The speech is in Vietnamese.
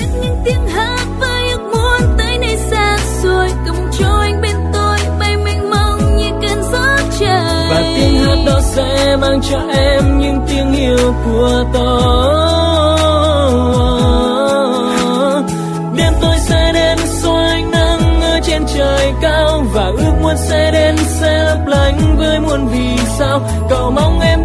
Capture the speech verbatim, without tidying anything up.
những tiếng hát với ước muốn tới nơi xa xôi. Cầm cho anh bên tôi bay mênh mông như cơn gió trời. Và tiếng hát đó sẽ mang cho em những tiếng yêu của tôi. Đêm tôi sẽ đến xóa ánh nắng ở trên trời cao, và ước muốn sẽ đến sẽ lấp lánh với muôn vì sao. Cầu mong em